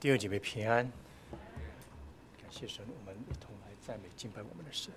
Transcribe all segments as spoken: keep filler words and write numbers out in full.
弟兄姐妹平安，感谢神，我们一同来赞美敬拜我们的神。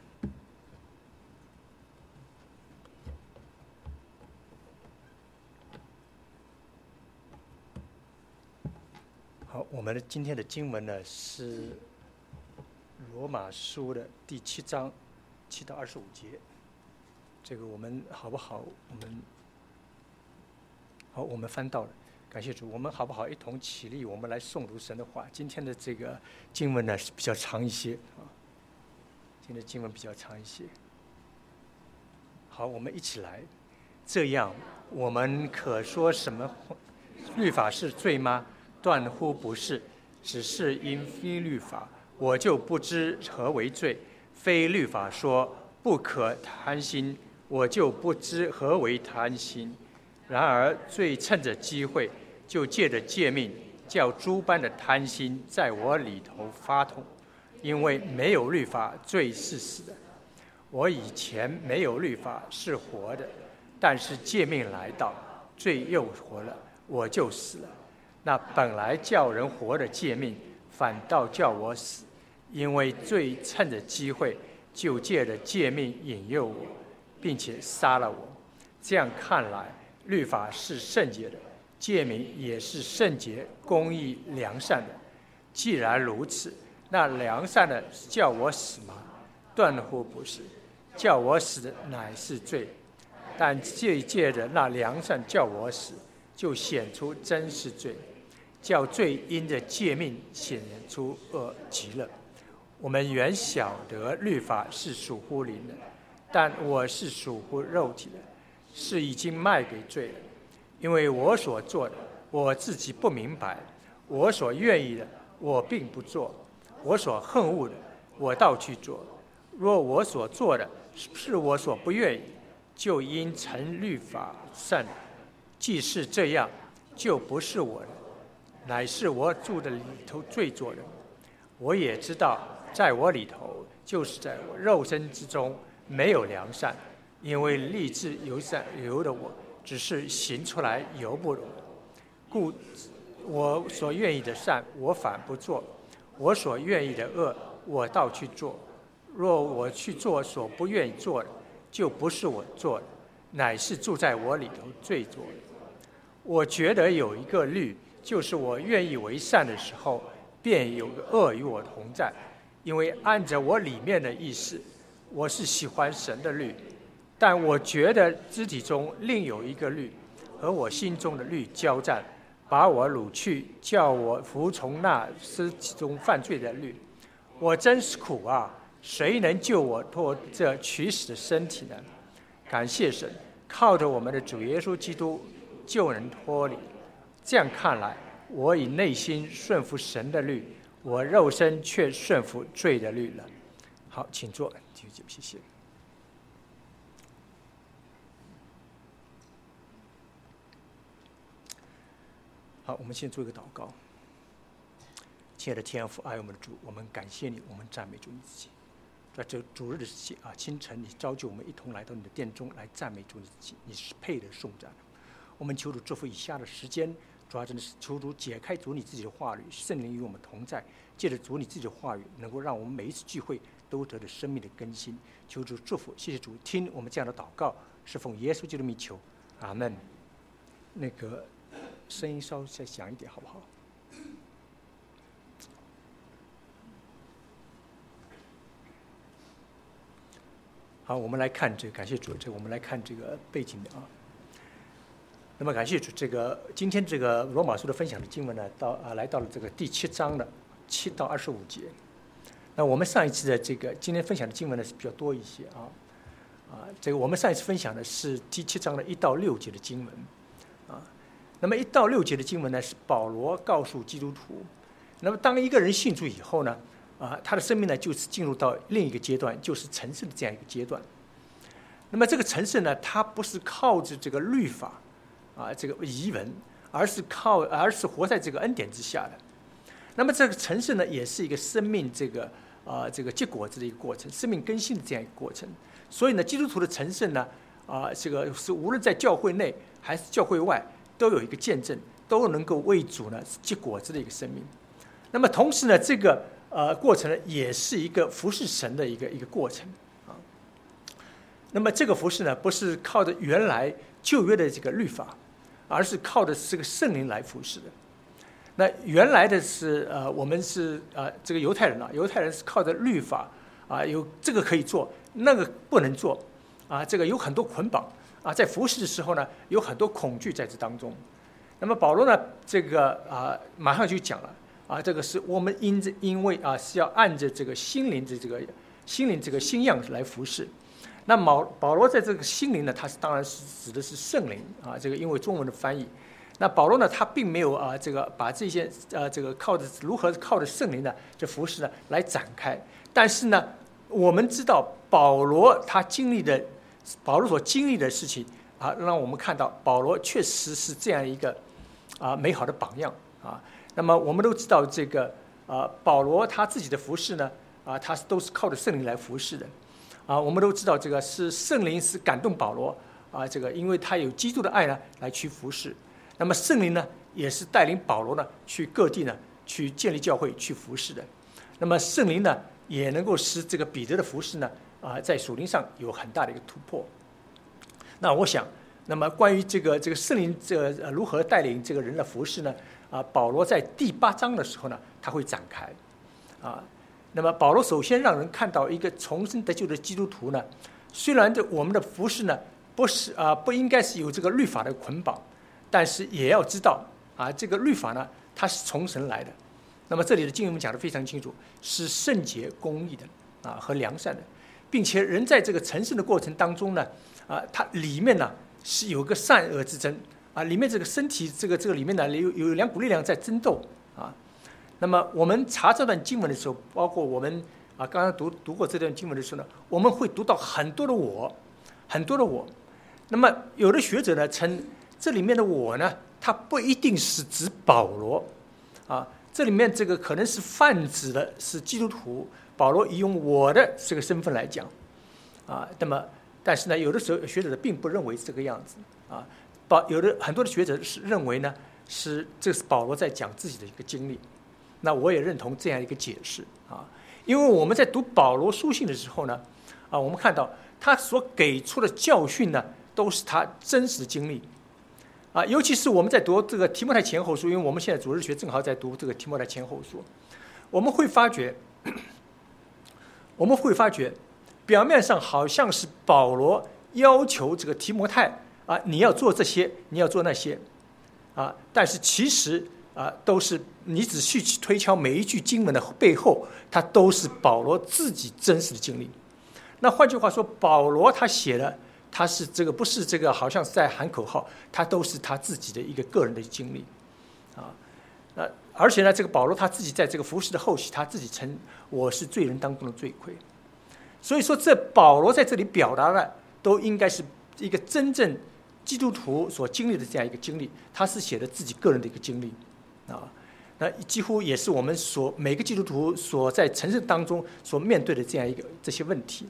好，我们的今天的经文呢是罗马书的第七章七到二十五节。这个我们好不好？我们好，我们翻到了。感谢主，我们好不好一同起立，我们来诵读神的话。今天的这个经文呢是比较长一些啊，今天的经文比较长一些。好，我们一起来。这样，我们可说什么？律法是罪吗？断乎不是，只是因非律法，我就不知何为罪；非律法说不可贪心，我就不知何为贪心。然而罪趁着机会，就借着诫命，叫诸般的贪心在我里头发痛。因为没有律法，罪是死的。我以前没有律法是活的，但是诫命来到，罪又活了，我就死了。那本来叫人活的诫命，反倒叫我死，因为罪趁着机会，就借着诫命引诱我，并且杀了我。这样看来，律法是圣洁的，诫命也是圣洁、公义、良善的。既然如此，那良善的叫我死吗？断乎不是，叫我死的乃是罪。但借借着那良善叫我死，就显出真是罪，叫罪因着诫命显出恶极了。我们原晓得律法是属乎灵的，但我是属乎肉体的，是已经卖给罪了。因为我所做的，我自己不明白；我所愿意的，我并不做；我所恨恶的，我倒去做。若我所做的是我所不愿意，就因成律法善。既是这样，就不是我的，乃是我住的里头罪做的。我也知道，在我里头，就是在我肉身之中，没有良善，因为立志由善由的我，只是行出来由不得。故我所愿意的善，我反不做；我所愿意的恶，我倒去做。若我去做所不愿意做的，就不是我做的，乃是住在我里头罪做的。我觉得有一个律，就是我愿意为善的时候，便有个恶与我同在。因为按着我里面的意思，我是喜欢神的律，但我觉得肢体中另有一个律，和我心中的律交战，把我掳去，叫我服从那肢体中犯罪的律。我真是苦啊！谁能救我脱这取死的身体呢？感谢神，靠着我们的主耶稣基督，就能脱离。这样看来，我以内心顺服神的律，我肉身却顺服罪的律了。好，请坐，谢谢。好，我们先做一个祷告。亲爱的天父，爱我们的主，我们感谢你，我们赞美主你自己。在这主日的啊清晨，你召集我们一同来到你的殿中来赞美主你自己，你是配的颂赞。我们求主祝福以下的时间，主要真的是求主解开主你自己的话语，圣灵与我们同在，借着主你自己的话语，能够让我们每一次聚会都得到生命的更新。求主祝福，谢谢主，听我们这样的祷告，是奉耶稣基督的名求，阿门。那个声音稍微再响一点，好不好？好，我们来看这个，感谢主，这个我们来看这个背景的啊。那么感谢主，这个今天这个罗马书的分享的经文呢，到啊来到了这个第七章的七到二十五节。那我们上一次的这个今天分享的经文呢是比较多一些啊啊，这个我们上一次分享的是第七章的一到六节的经文啊。那么一到六节的经文呢，是保罗告诉基督徒，那么当一个人信主以后呢，啊，他的生命呢就是进入到另一个阶段，就是成圣的这样一个阶段。那么这个成圣呢，它不是靠着这个律法啊，这个遗文，而是靠，而是活在这个恩典之下的。那么这个成圣呢，也是一个生命这个啊、呃、这个结果子的一个过程，生命更新的这样一个过程。所以呢，基督徒的成圣呢，啊、呃，这个是无论在教会内还是教会外，都有一个见证，都能够为主呢结果子的一个生命。 那么同时呢，这个呃过程呢，也是一个服侍神的一个一个过程啊。那么这个服侍呢，不是靠着原来旧约的这个律法，而是靠的这个圣灵来服侍的。那原来的是呃，我们是呃这个犹太人啊，犹太人是靠着律法啊，有这个可以做，那个不能做啊，这个有很多捆绑啊，在服侍的时候呢，有很多恐惧在这当中。那么保罗呢，这个啊，马上就讲了啊，这个是我们因着因为啊是要按着这个心灵的这个心灵这个新样来服侍。那保保罗在这个心灵呢，他是当然是指的是圣灵啊，这个因为中文的翻译。那保罗呢，他并没有啊这个把这些呃这个靠着如何靠着圣灵的这服侍呢来展开。但是呢，我们知道保罗他经历的保罗所经历的事情啊，让我们看到保罗确实是这样一个啊美好的榜样啊。那么我们都知道这个啊保罗他自己的服侍呢啊，他都是靠着圣灵来服侍的啊。我们都知道这个是圣灵是感动保罗啊，这个因为他有基督的爱呢来去服侍。那么圣灵呢，也是带领保罗呢去各地呢去建立教会、去服侍的。那么圣灵呢，也能够使这个彼得的服侍呢啊，在属灵上有很大的一个突破。那我想，那么关于这个这个圣灵这个如何带领这个人的服侍呢？啊，保罗在第八章的时候呢，他会展开啊。那么保罗首先让人看到一个重生得救的基督徒呢，虽然这我们的服侍呢不是啊不应该是有这个律法的捆绑。但是也要知道啊，这个律法呢，它是从神来的。那么这里的经文讲得非常清楚，是圣洁、公义的啊和良善的，并且人在这个成圣的过程当中呢，啊，它里面呢是有个善恶之争啊，里面这个身体这个这个里面呢有有两股力量在争斗啊。那么我们查这段经文的时候，包括我们啊刚刚读读过这段经文的时候呢，我们会读到很多的我，很多的我。那么有的学者呢称。这里面的我呢，它不一定是指保罗，啊，这里面这个可能是泛指的是基督徒。保罗以用我的这个身份来讲，啊，那么但是呢，有的时候学者并不认为这个样子，啊，保有的很多的学者是认为呢，是这是保罗在讲自己的一个经历。那我也认同这样一个解释啊，因为我们在读保罗书信的时候呢，啊，我们看到他所给出的教训呢，都是他真实的经历。啊，尤其是我们在读这个提摩太前后书，因为我们现在主日学正好在读这个提摩太前后书，我们会发觉，我们会发觉，表面上好像是保罗要求这个提摩太啊，你要做这些，你要做那些，啊，但是其实啊，都是你仔细去推敲每一句经文的背后，它都是保罗自己真实的经历。那换句话说，保罗他写的。他是这个不是这个，好像是在喊口号，他都是他自己的一个个人的经历，啊，那而且呢，这个保罗他自己在这个服事的后期，他自己称我是罪人当中的罪魁，所以说这保罗在这里表达的都应该是一个真正基督徒所经历的这样一个经历，他是写的自己个人的一个经历，啊，那几乎也是我们所每个基督徒所在成圣当中所面对的这样一个这些问题。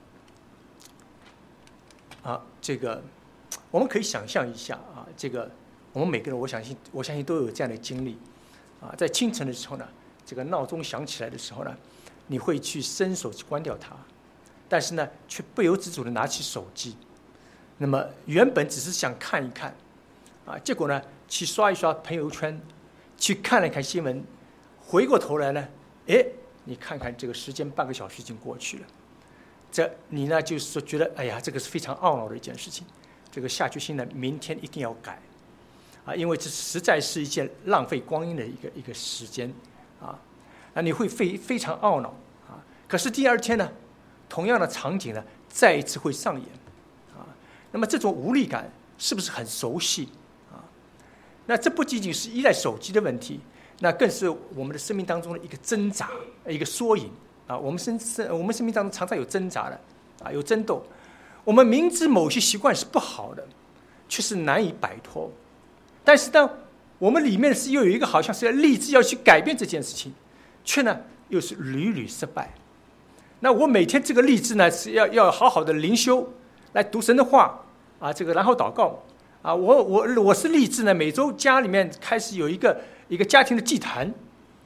啊，这个我们可以想象一下啊，这个我们每个人，我相信，我相信都有这样的经历，啊，在清晨的时候呢，这个闹钟响起来的时候呢，你会去伸手去关掉它，但是呢，却不由自主的拿起手机，那么原本只是想看一看，啊，结果呢，去刷一刷朋友圈，去看了看新闻，回过头来呢，哎，你看看这个时间，半个小时已经过去了。这你呢，就是说觉得，哎呀，这个是非常懊恼的一件事情，这个下决心呢，明天一定要改，啊，因为这实在是一件浪费光阴的一个一个时间，啊，那你会非非常懊恼，啊，可是第二天呢，同样的场景呢，再一次会上演，啊，那么这种无力感是不是很熟悉，啊？那这不仅仅是依赖手机的问题，那更是我们的生命当中的一个挣扎，一个缩影。啊，我们生生我们生命当中常常有挣扎的，啊，有争斗。我们明知某些习惯是不好的，却是难以摆脱。但是呢，我们里面是又有一个好像是要立志要去改变这件事情，却呢又是屡屡失败。那我每天这个立志呢是要要好好的灵修，来读神的话啊，这个然后祷告啊，我我我是立志呢每周家里面开始有一个一个家庭的祭坛。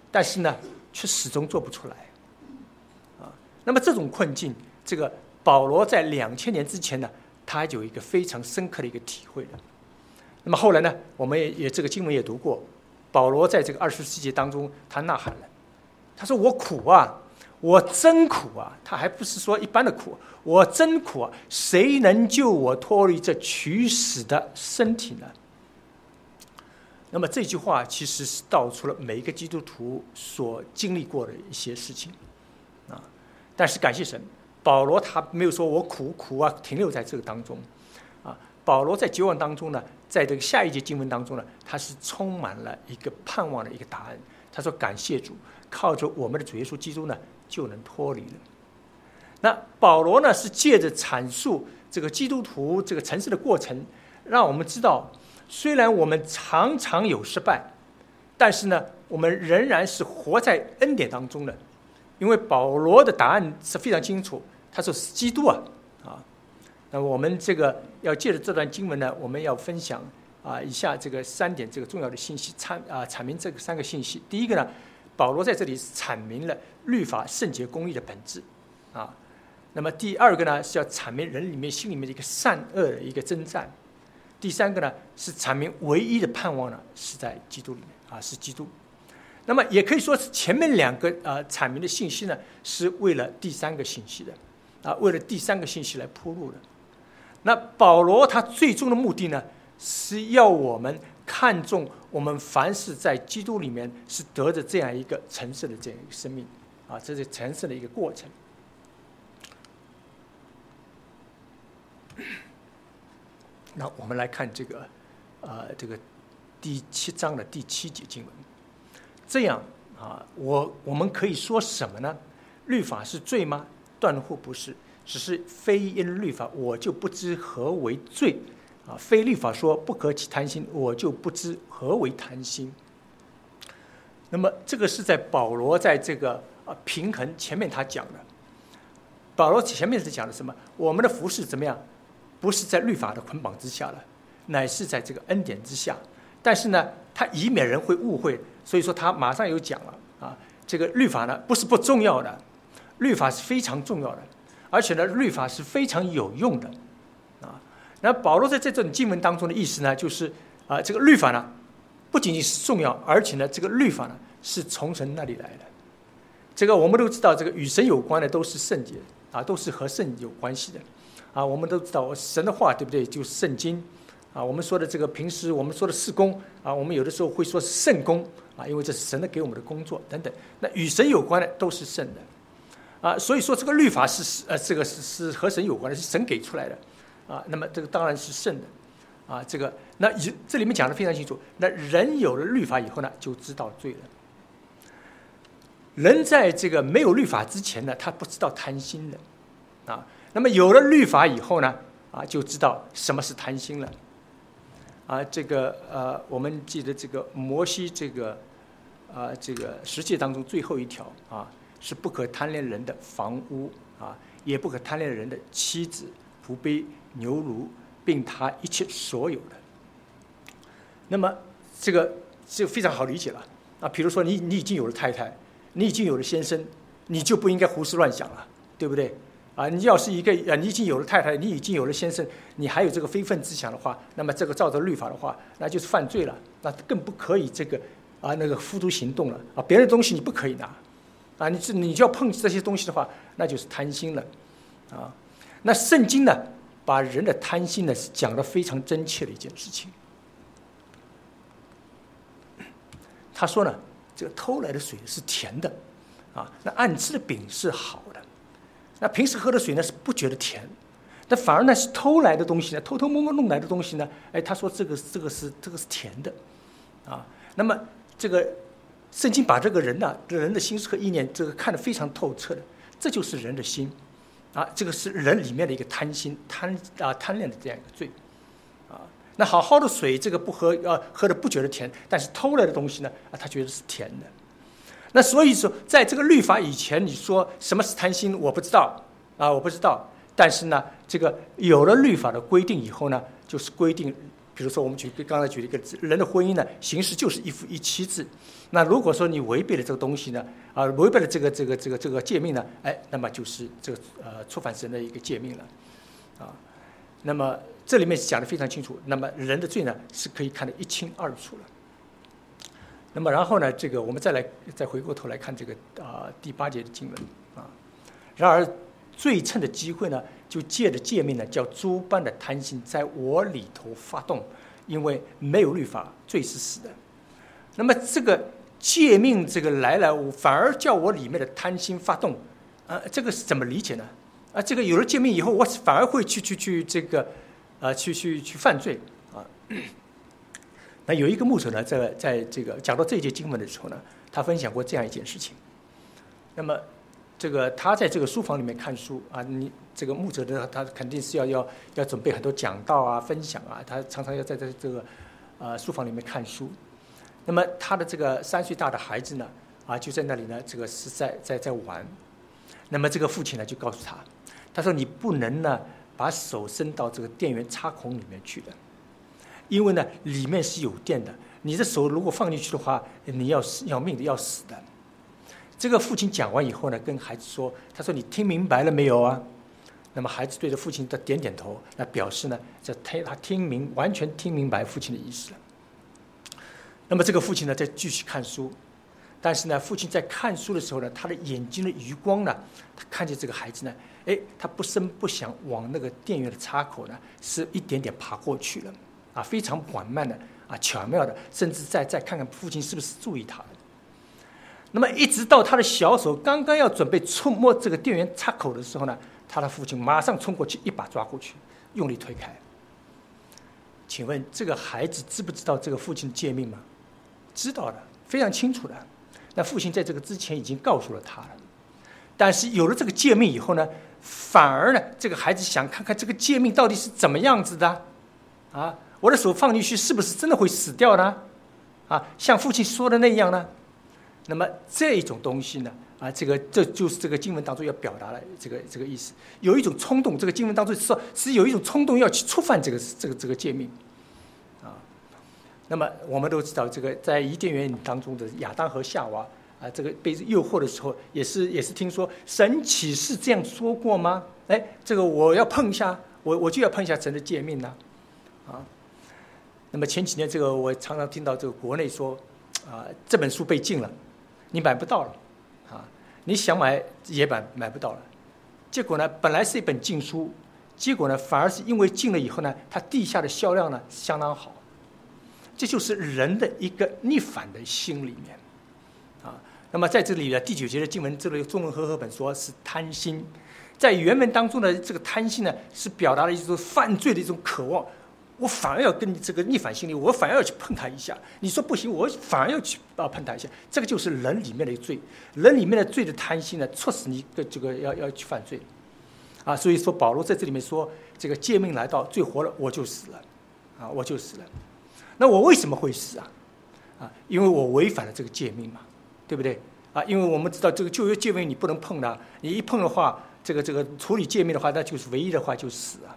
但是呢，却始终做不出来。啊，那么这种困境，这个保罗在两千年之前呢，他有一个非常深刻的一个体会的。那么后来呢，我们也也这个经文也读过，保罗在这个二十四节当中，他呐喊了，他说：“我苦啊，我真苦啊！”他还不是说一般的苦，我真苦啊！谁能救我脱离这取死的身体呢？那么这句话其实是道出了每一个基督徒所经历过的一些事情啊。但是感谢神，保罗他没有说我苦苦啊，停留在这个当中啊。保罗在绝望当中呢，在这个下一节经文当中呢，他是充满了一个盼望的一个答案。他说：“感谢主，靠着我们的主耶稣基督呢，就能脱离了。”那保罗呢，是借着阐述这个基督徒这个成圣的过程，让我们知道，虽然我们常常有失败，但是呢，我们仍然是活在恩典当中的。因为保罗的答案是非常清楚，他说是基督啊啊。那么我们这个要借着这段经文呢，我们要分享啊以下这个三点这个重要的信息，阐啊阐明这个三个信息。第一个呢，保罗在这里阐明了律法圣洁公义的本质啊。那么第二个呢，是要阐明人里面心里面的一个善恶的一个征战。第三个呢，是阐明唯一的盼望呢是在基督里面啊，是基督。那么也可以说是前面两个呃阐明的信息呢，是为了第三个信息的啊，为了第三个信息来铺路的。那保罗他最终的目的呢，是要我们看重我们凡是在基督里面是得着这样一个成圣的这样一个生命啊，这是成圣的一个过程。那我们来看这个，呃，这个第七章的第七节经文。这样啊，我我们可以说什么呢？律法是罪吗？断乎不是，只是非因律法，我就不知何为罪啊；非律法说不可起贪心，我就不知何为贪心。那么这个是在保罗在这个啊平衡前面他讲的。保罗前面是讲的什么？我们的服事怎么样？不是在律法的捆绑之下了，乃是在这个恩典之下。但是呢，他以免人会误会，所以说他马上有讲了啊，这个律法呢不是不重要的，律法是非常重要的，而且呢，律法是非常有用的啊。那保罗在这种经文当中的意思呢，就是啊，这个律法呢不仅仅是重要，而且呢，这个律法呢是从神那里来的。这个我们都知道，这个与神有关的都是圣洁啊，都是和圣有关系的。啊，我们都知道神的话，对不对？就是圣经，啊，我们说的这个平时我们说的事工，啊，我们有的时候会说是圣工，啊，因为这是神的给我们的工作等等。那与神有关的都是圣的，啊，所以说这个律法是呃，这个是是和神有关的，是神给出来的，啊，那么这个当然是圣的，啊，这个那这里面讲的非常清楚。那人有了律法以后呢，就知道罪了。人在这个没有律法之前呢，他不知道贪心的，啊。那么有了律法以后呢，啊，就知道什么是贪心了，啊，这个呃，我们记得这个摩西这个，啊，这个十诫当中最后一条啊，是不可贪恋人的房屋啊，也不可贪恋人的妻子、仆婢、牛奴，并他一切所有的。那么这个就非常好理解了啊，比如说你你已经有了太太，你已经有了先生，你就不应该胡思乱想了，对不对？啊，你要是一个啊，你已经有了太太，你已经有了先生，你还有这个非分之想的话，那么这个照着律法的话，那就是犯罪了，那更不可以这个啊那个付诸行动了啊，别人的东西你不可以拿，啊，你你就要碰这些东西的话，那就是贪心了，啊，那圣经呢，把人的贪心呢是讲得非常真切的一件事情。他说呢，这个偷来的水是甜的，啊，那暗吃的饼是好的。那平时喝的水呢是不觉得甜，那反而呢是偷来的东西呢，偷偷摸摸弄来的东西呢，哎，他说这个这个是这个是甜的，啊，那么这个圣经把这个人呢、啊，人的心思和意念这个看得非常透彻的，这就是人的心，啊，这个是人里面的一个贪心、贪啊贪恋的这样一个罪，啊，那好好的水这个不喝，呃，喝的不觉得甜，但是偷来的东西呢，啊，他觉得是甜的。那所以说，在这个律法以前，你说什么是贪心，我不知道啊，我不知道。但是呢，这个有了律法的规定以后呢，就是规定比如说我们举刚才举了一个人的婚姻呢，形式就是一夫一妻制。那如果说你违背了这个东西呢，啊，违背了这个这个这个这个诫命呢，哎，那么就是这个呃触犯神的一个诫命了，啊，那么这里面讲得非常清楚。那么人的罪呢是可以看得一清二楚了。那么然后呢，这个我们再来再回过头来看这个啊、呃、第八节的经文啊，然而罪趁的机会呢，就借着诫命呢，叫诸般的贪心在我里头发动，因为没有律法，罪是死的。那么这个诫命这个来了，反而叫我里面的贪心发动，啊，这个是怎么理解呢？啊，这个有了诫命以后，我反而会去去去这个，啊，去去去犯罪啊。那有一个牧者呢，在在这个讲到这一节经文的时候呢，他分享过这样一件事情。那么这个他在这个书房里面看书啊，你这个牧者呢，他肯定是要要要准备很多讲道啊、分享啊，他常常要在这这个呃书房里面看书。那么他的这个三岁大的孩子呢，啊，就在那里呢，这个是在在在玩。那么这个父亲呢，就告诉他，他说你不能呢把手伸到这个电源插孔里面去的，因为呢里面是有电的，你的手如果放进去的话，你要要命的，要死的。这个父亲讲完以后呢，跟孩子说，他说你听明白了没有啊？那么孩子对着父亲的点点头，那表示呢，这他听明完全听明白父亲的意思了。那么这个父亲呢，在继续看书，但是呢，父亲在看书的时候呢，他的眼睛的余光呢，他看见这个孩子呢，哎，他不声不响往那个电源的插口呢，是一点点爬过去了，啊，非常缓慢的，啊，巧妙的，甚至再再看看父亲是不是注意他的。那么一直到他的小手刚刚要准备触摸这个电源插口的时候呢，他的父亲马上冲过去，一把抓过去，用力推开。请问这个孩子知不知道这个父亲的诫命吗？知道的，非常清楚的。那父亲在这个之前已经告诉了他了，但是有了这个诫命以后呢，反而呢，这个孩子想看看这个诫命到底是怎么样子的，啊，我的手放进去是不是真的会死掉呢？啊，像父亲说的那样呢？那么这种东西呢，啊，这个这就是这个经文当中要表达的这个这个意思。有一种冲动，这个经文当中说是有一种冲动要去触犯这个这个这个诫命，啊。那么我们都知道，这个在伊甸园当中的亚当和夏娃啊，这个被诱惑的时候，也是也是听说神岂是这样说过吗？哎，这个我要碰一下，我我就要碰一下神的诫命呢，啊。那么前几年这个我常常听到这个国内说，啊，这本书被禁了。你买不到了，啊，你想买也买买不到了。结果呢，本来是一本禁书，结果呢，反而是因为禁了以后呢，它地下的销量呢相当好。这就是人的一个逆反的心里面，啊。那么在这里呢，第九节的经文，这里中文和合本说是贪心，在原文当中的这个贪心呢，是表达了一种犯罪的一种渴望。我反而要跟你这个逆反心理，我反而要去碰他一下。你说不行，我反而要去啊碰他一下。这个就是人里面的罪，人里面的罪的贪心呢，促使你的这个要要去犯罪，啊，所以说保罗在这里面说，这个诫命来到，罪活了，我就死了，啊，我就死了。那我为什么会死啊？啊，因为我违反了这个诫命嘛，对不对？啊，因为我们知道这个旧约诫命你不能碰的，你一碰的话，这个这个处理诫命的话，那就是唯一的话就死啊。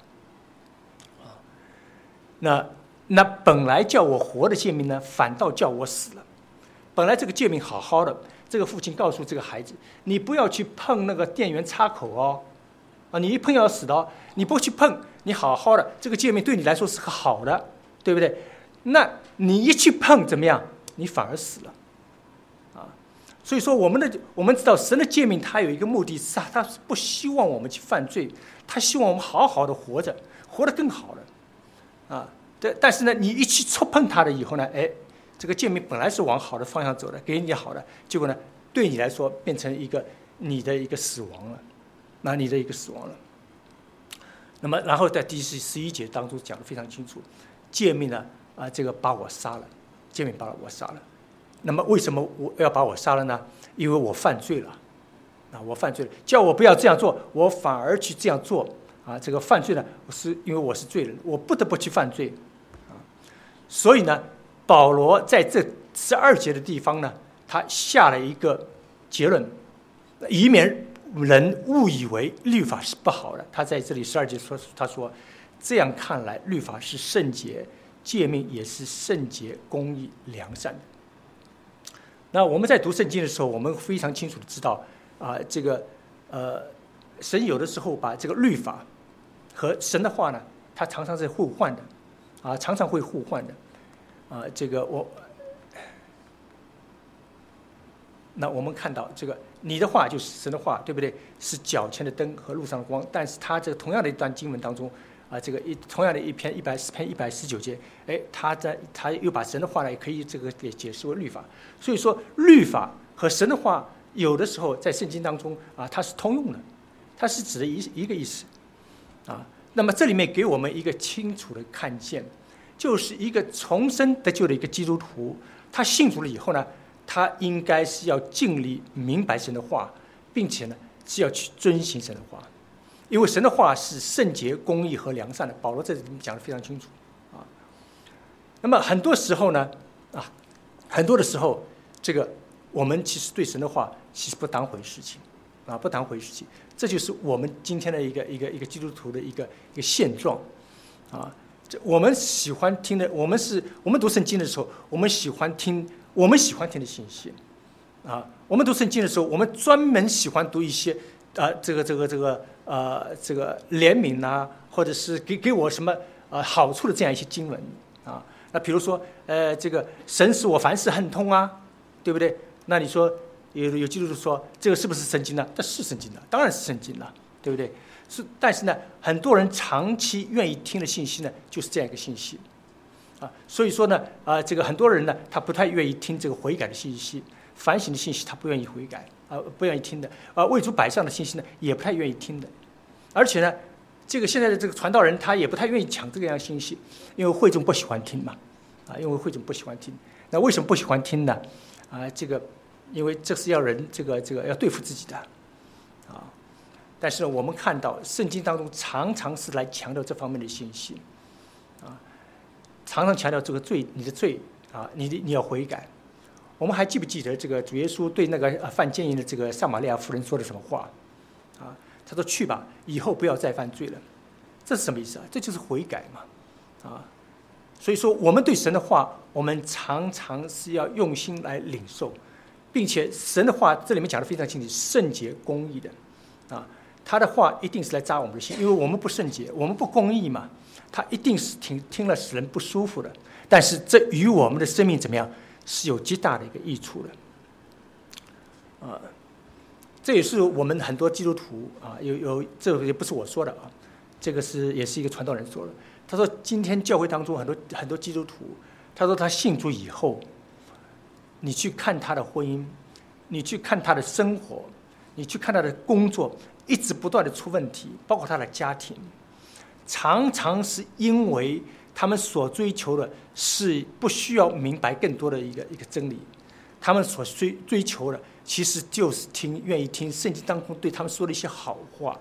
那那本来叫我活的诫命呢，反倒叫我死了。本来这个诫命好好的，这个父亲告诉这个孩子，你不要去碰那个电源插口哦，啊，你一碰要死的哦，你不去碰，你好好的，这个诫命对你来说是个好的，对不对？那你一去碰怎么样？你反而死了，啊，所以说我们的我们知道神的诫命，它有一个目的是，他是不希望我们去犯罪，他希望我们好好的活着，活得更好了。啊，但但是呢，你一去触碰它了以后呢，哎，这个诫命本来是往好的方向走的，给你好的，结果呢，对你来说变成一个你的一个死亡了，那你的一个死亡了。那么，然后在第十十一节当中讲得非常清楚，诫命呢，啊，这个把我杀了，诫命把我杀了。那么为什么我要把我杀了呢？因为我犯罪了，啊，我犯罪了，叫我不要这样做，我反而去这样做。啊，这个犯罪呢，是因为我是罪人，我不得不去犯罪，啊，所以呢，保罗在这十二节的地方呢，他下了一个结论，以免人误以为律法是不好的。他在这里十二节说，他说，这样看来，律法是圣洁、 诫命也是圣洁、公义、良善的。那我们在读圣经的时候，我们非常清楚的知道啊、呃，这个呃，神有的时候把这个律法和神的话呢，它常常是互换的，啊，常常会互换的，啊，这个我，那我们看到这个你的话就是神的话，对不对？是脚前的灯和路上的光。但是它这个同样的一段经文当中，啊，这个一同样的一篇一百篇一百十九节，哎，他在他又把神的话呢，也可以这个给解释为律法。所以说，律法和神的话有的时候在圣经当中啊，它是通用的，它是指的一一个意思，啊。那么这里面给我们一个清楚的看见，就是一个重生得救的一个基督徒，他信主了以后呢，他应该是要尽力明白神的话，并且呢是要去遵行神的话，因为神的话是圣洁、公义和良善的。保罗这里讲得非常清楚啊。那么很多时候呢，啊，很多的时候，这个我们其实对神的话其实不当回事情。啊，不当回事情，这就是我们今天的一个一个一个基督徒的一个一个现状，啊，这我们喜欢听的，我们是我们读圣经的时候，我们喜欢听我们喜欢听的信息，啊，我们读圣经的时候，我们专门喜欢读一些啊、呃，这个这个这个呃这个怜悯啊，或者是给给我什么呃好处的这样一些经文啊，那比如说呃这个神使我凡事亨通啊，对不对？那你说。有有基督徒说这个是不是圣经呢？这是圣经的，当然是圣经了，对不对？是，但是呢，很多人长期愿意听的信息呢，就是这样一个信息，啊，所以说呢，啊、呃，这个很多人呢，他不太愿意听这个悔改的信息，反省的信息他不愿意悔改，啊、呃，不愿意听的，啊、呃，为主摆上的信息呢，也不太愿意听的，而且呢，这个现在的这个传道人他也不太愿意讲这个样信息，因为会众不喜欢听嘛，啊，因为会众不喜欢听，那为什么不喜欢听呢？啊，这个。因为这是要人这个这个要对付自己的，啊，但是呢，我们看到圣经当中常常是来强调这方面的信息，啊，常常强调这个罪，你的罪啊，你的你要悔改。我们还记不记得这个主耶稣对那个犯奸淫的这个撒玛利亚妇人说的什么话？啊，他说：“去吧，以后不要再犯罪了。”这是什么意思啊？这就是悔改嘛，啊，所以说我们对神的话，我们常常是要用心来领受。并且神的话这里面讲得非常清楚，圣洁公义的，啊，他的话一定是来扎我们的心，因为我们不圣洁，我们不公义嘛，他一定是听听了使人不舒服的。但是这与我们的生命怎么样是有极大的一个益处的，啊，这也是我们很多基督徒啊，有有这也不是我说的啊，这个是也是一个传道人说的。他说今天教会当中很多很多基督徒，他说他信主以后。你去看他的婚姻，你去看他的生活，你去看他的工作，一直不断的出问题，包括他的家庭，常常是因为他们所追求的是不需要明白更多的一个一个真理，他们所追追求的其实就是听愿意听圣经当中对他们说的一些好话。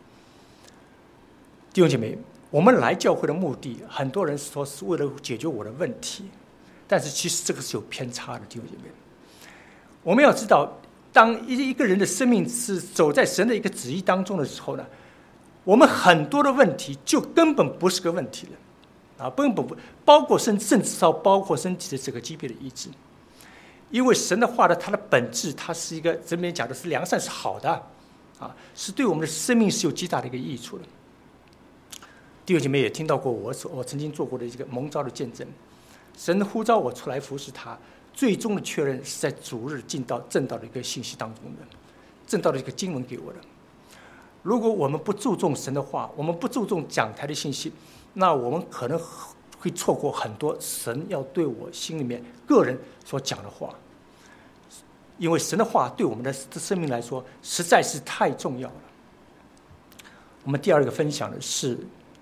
弟兄姐妹，我们来教会的目的，很多人说是为了解决我的问题。但是其实这个是有偏差的，弟兄姐妹。我们要知道，当一一个人的生命是走在神的一个旨意当中的时候呢，我们很多的问题就根本不是个问题了，啊，根本不包括甚甚至到包括身体的这个疾病的医治，因为神的话呢，它的本质，它是一个这里面讲的是良善，是好的，啊，是对我们的生命是有极大的一个益处的。弟兄姐妹也听到过我所我曾经做过的一个蒙召的见证。神呼召我出来服侍他，最终的确认是在主日进到正道的一个信息当中的，正道的一个经文给我的。如果我们不注重神的话，我们不注重讲台的信息，那我们可能会错过很多神要对我心里面个人所讲的话，因为神的话对我们的生命来说实在是太重要了。我们第二个分享的是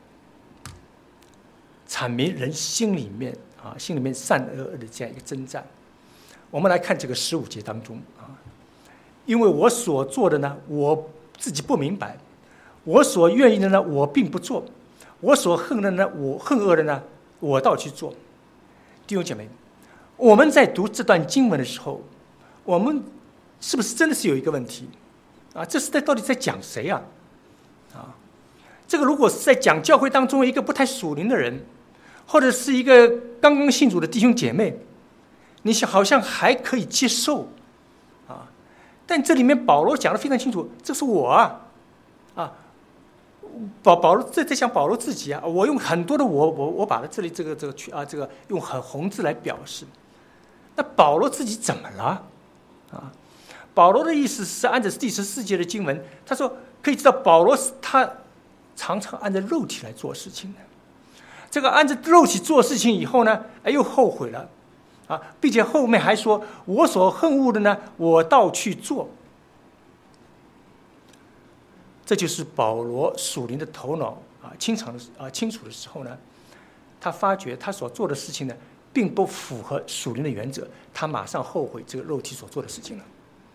阐明人心里面啊，心里面善恶的这样一个征战。我们来看这个十五节当中啊，因为我所做的呢，我自己不明白；我所愿意的呢，我并不做；我所恨的呢，我恨恶的呢，我倒去做。弟兄姐妹，我们在读这段经文的时候，我们是不是真的是有一个问题啊？这是在到底在讲谁啊？啊，这个如果是在讲教会当中一个不太属灵的人， 或者是一个刚刚信主的弟兄姐妹，你好像还可以接受啊，但这里面保罗讲得非常清楚，这是我啊，啊，保保罗在在讲保罗自己啊，我用很多的我我我把它这里这个这个去啊这个用很红字来表示，那保罗自己怎么了啊？保罗的意思是按照第十四节的经文，他说可以知道保罗是他常常按照肉体来做事情的。这个按照肉体做事情以后呢，哎又后悔了啊，并且后面还说我所恨恶的呢，我倒去做。这就是保罗属灵的头脑啊清楚的啊清楚的时候呢，他发觉他所做的事情呢，并不符合属灵的原则，他马上后悔这个肉体所做的事情了。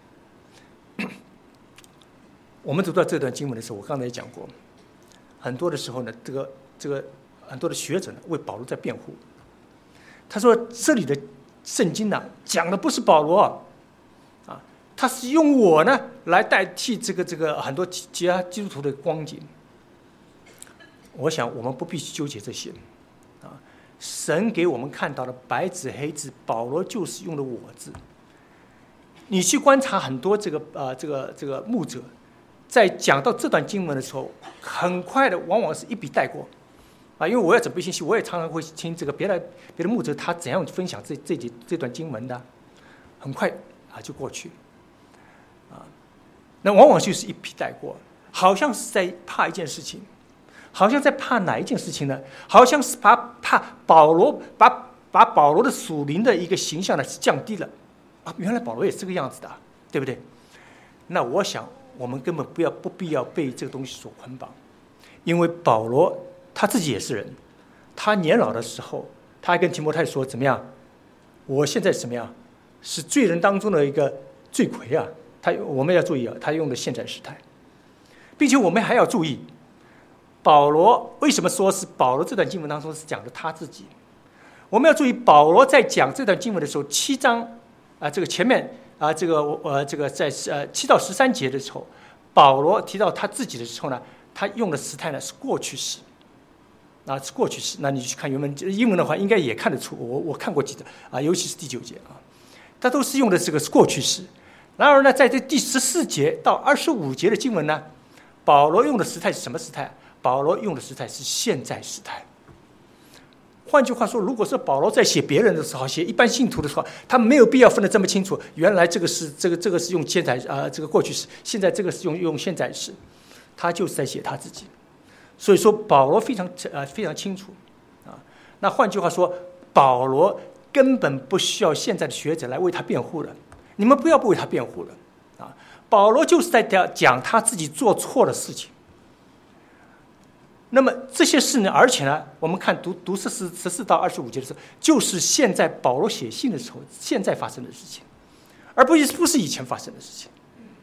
我们读到这段经文的时候，我刚才也讲过，很多的时候呢，这个这个很多的学者呢为保罗在辩护。他说这里的圣经呢、啊、讲的不是保罗啊，他是用我呢来代替这个这个很多其他基督徒的光景。我想我们不必去纠结这些啊，神给我们看到的白纸黑字，保罗就是用的我字。你去观察很多这个呃这个这个牧者，在讲到这段经文的时候，很快的往往是一笔带过，啊，因为我要准备信息，我也常常会听这个别的别的牧者他怎样分享这这节这段经文的，很快啊就过去，啊，那往往就是一笔带过，好像是在怕一件事情，好像在怕哪一件事情呢？好像是怕怕保罗把把保罗的属灵的一个形象呢降低了。啊，原来保罗也是这个样子的，对不对？那我想我们根本不要不必要被这个东西所捆绑，因为保罗他自己也是人，他年老的时候，他还跟提摩太说怎么样？我现在怎么样？是罪人当中的一个罪魁啊！他我们要注意啊，他用的现在时态，并且我们还要注意，保罗为什么说是保罗这段经文当中是讲的他自己？我们要注意，保罗在讲这段经文的时候，七章。啊，这个前面啊，这个呃，这个在呃七到十三节的时候，保罗提到他自己的时候呢，他用的时态呢是过去式，啊是过去式。那你去看原文英文的话，应该也看得出，我我看过几个啊，尤其是第九节啊，他都是用的这个过去式。然而呢，在这第十四节到二十五节的经文呢，保罗用的时态是什么时态？保罗用的时态是现在时态。换句话说，如果是保罗在写别人的时候，写一般信徒的时候，他没有必要分得这么清楚。原来这个是这个这个是用现在啊、呃，这个过去式，现在这个是用用现在式，他就是在写他自己。所以说，保罗非常呃非常清楚啊。那换句话说，保罗根本不需要现在的学者来为他辩护了。你们不要不为他辩护了啊！保罗就是在讲他自己做错的事情。那么这些事呢？而且呢，我们看读读十四十四到二十五节的时候，就是现在保罗写信的时候，现在发生的事情，而不是不是以前发生的事情。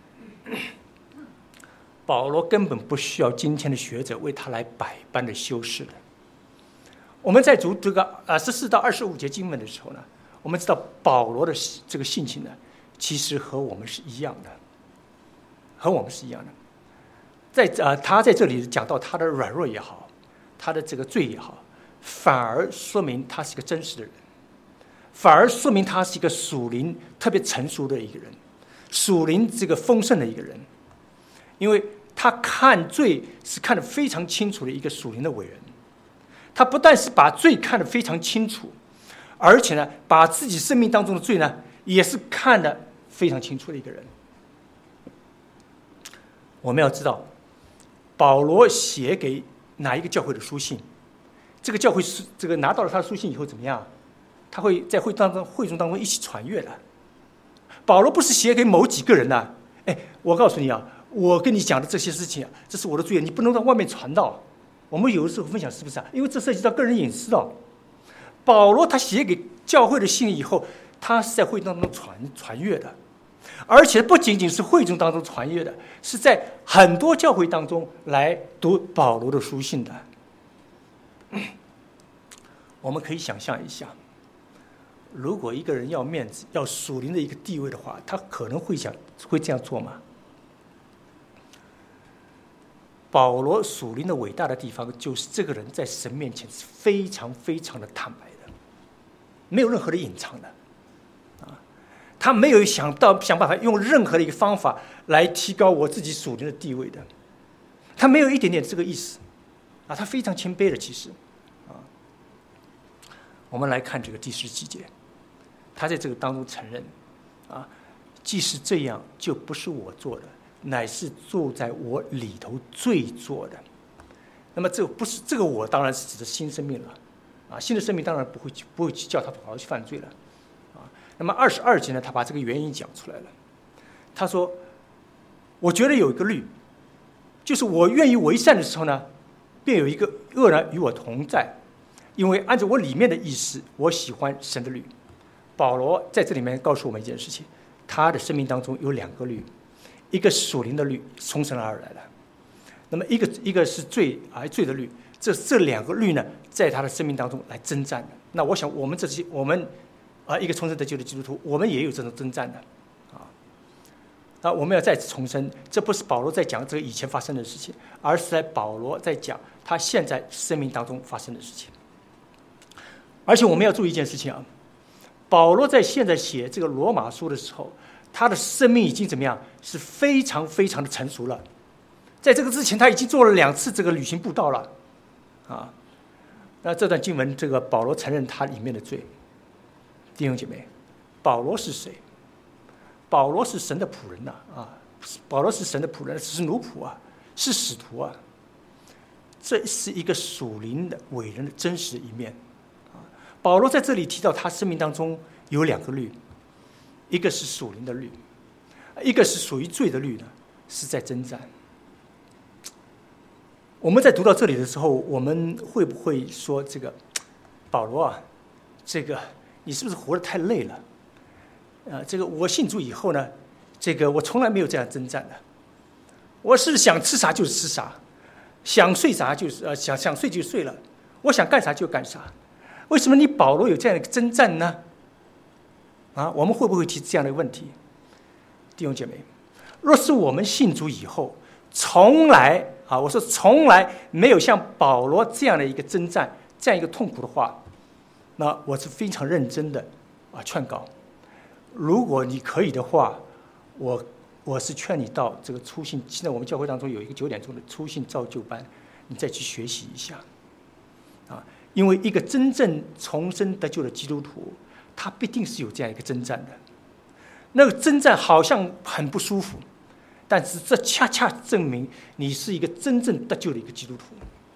保罗根本不需要今天的学者为他来百般的修饰的。我们在读这个啊十四到二十五节经文的时候呢，我们知道保罗的这个性情呢，其实和我们是一样的，和我们是一样的。在呃，他在这里讲到他的软弱也好，他的这个罪也好，反而说明他是一个真实的人，反而说明他是一个属灵特别成熟的一个人，属灵这个丰盛的一个人，因为他看罪是看得非常清楚的一个属灵的伟人。他不但是把罪看得非常清楚，而且呢，把自己生命当中的罪呢，也是看得非常清楚的一个人。我们要知道，保罗写给哪一个教会的书信，这个教会是这个拿到了他的书信以后怎么样？他会在会当中会众当中一起传阅的。保罗不是写给某几个人的、啊，哎，我告诉你啊，我跟你讲的这些事情啊，这是我的罪，你不能到外面传道。我们有的时候分享是不是啊？因为这涉及到个人隐私哦。保罗他写给教会的信以后，他是在会当中传传阅的。而且不仅仅是会众当中传阅的，是在很多教会当中来读保罗的书信的。我们可以想象一下，如果一个人要面子、要属灵的一个地位的话，他可能会想会这样做吗？ 保罗属灵的伟大的地方，就是这个人在神面前是非常非常的坦白的，没有任何的隐藏的，啊，他没有想到想办法用任何的一个方法来提高我自己属灵的地位的，他没有一点点这个意思，啊，他非常谦卑的，其实，啊，我们来看这个第十七节，他在这个当中承认，啊，既是这样，就不是我做的。乃是住在我里头罪做的。那么这个不是这个我当然是指的新生命了，啊，新的生命当然不会不会去叫他跑去犯罪了，啊。那么二十二节呢，他把这个原因讲出来了。他说：“我觉得有一个律，就是我愿意为善的时候呢，便有一个恶人与我同在，因为按照我里面的意思，我喜欢神的律。”保罗在这里面告诉我们一件事情，他的生命当中有两个律。一个属灵的律从神而来的，那么一个一个是罪而罪的律，这这两个律呢，在他的生命当中来征战的。那我想，我们这些我们啊，一个重生得救的基督徒，我们也有这种征战的，啊。那我们要再次重申，这不是保罗在讲这个以前发生的事情，而是在保罗在讲他现在生命当中发生的事情。而且我们要注意一件事情啊，保罗在现在写这个罗马书的时候，他的生命已经怎么样？是非常非常的成熟了。在这个之前，他已经做了两次这个旅行布道了，啊。那这段经文，这个保罗承认他里面的罪。弟兄姐妹，保罗是谁？保罗是神的仆人呐，啊，保罗是神的仆人，是奴仆啊，是使徒啊。这是一个属灵的伟人的真实的一面，啊。保罗在这里提到他生命当中有两个律。一个是属灵的律，一个是属于罪的律呢，是在征战。我们在读到这里的时候，我们会不会说这个保罗啊，这个你是不是活得太累了？呃，这个我信主以后呢，这个我从来没有这样征战的，我是想吃啥就吃啥，想睡啥就是呃想想睡就睡了，我想干啥就干啥。为什么你保罗有这样的一个征战呢？啊，我们会不会提这样的问题？弟兄姐妹，若是我们信主以后，从来啊，我说从来没有像保罗这样的一个征战，这样一个痛苦的话，那我是非常认真的啊劝告。如果你可以的话，我我是劝你到这个初信，现在我们教会当中有一个九点钟的初信造就班，你再去学习一下，啊，因为一个真正重生得救的基督徒，他必定是有这样一个征战的。那个征战好像很不舒服，但是这恰恰证明你是一个真正得救的一个基督徒。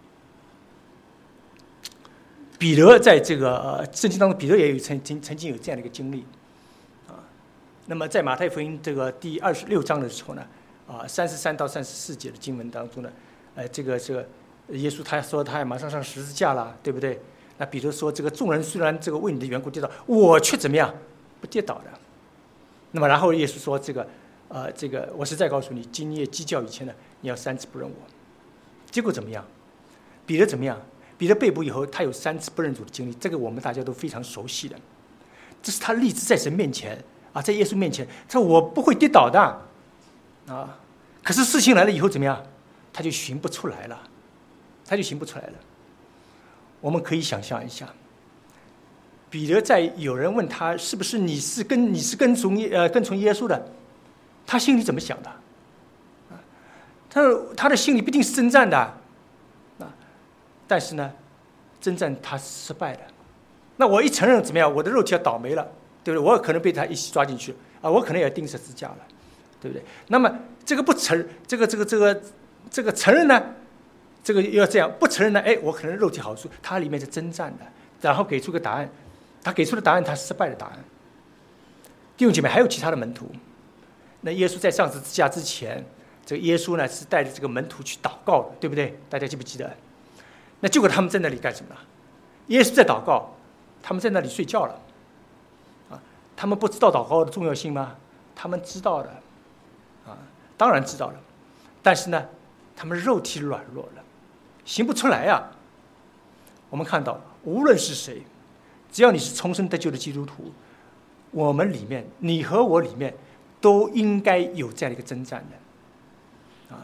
彼得在这个呃圣经当中，彼得也有曾经曾经有这样的一个经历啊。那么在马太福音这个第二十六章的时候呢，啊三十三到三十四节的经文当中呢，呃这个这个耶稣他说他要马上上十字架了，对不对？那彼得说：“这个众人虽然这个为你的缘故跌倒，我却怎么样不跌倒的？”那么然后耶稣说：“这个，呃，这个我实在告诉你，今夜鸡叫以前呢，你要三次不认我。”结果怎么样？彼得怎么样？彼得被捕以后，他有三次不认主的经历，这个我们大家都非常熟悉的。这是他立志在神面前啊，在耶稣面前，他说：“我不会跌倒的。”啊，可是事情来了以后怎么样？他就行不出来了，他就行不出来了。我们可以想象一下，彼得在有人问他是不是你是跟你是跟从呃跟从耶稣的，他心里怎么想的？啊，他他的心里必定是征战的，啊，但是呢，征战他失败了。那我一承认怎么样？我的肉体要倒霉了，对不对？我可能被他一起抓进去啊，我可能也钉十字架了，对不对？那么这个不承这个这个这个这个承认呢？这个要这样，不承认呢？哎，我可能肉体好处，它里面是征战的，然后给出个答案，他给出的答案，他失败的答案。弟兄姐妹，还有其他的门徒。那耶稣在上十字架之前，这个耶稣呢是带着这个门徒去祷告的，对不对？大家记不记得？那结果他们在那里干什么呢？耶稣在祷告，他们在那里睡觉了。啊，他们不知道祷告的重要性吗？他们知道的，啊，当然知道了。但是呢，他们肉体软弱了。行不出来啊！我们看到，无论是谁，只要你是重生得救的基督徒，我们里面，你和我里面，都应该有这样的一个征战的，啊！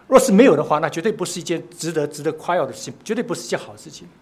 若是没有的话，那绝对不是一件值得值得夸耀的事情，绝对不是一件好事情。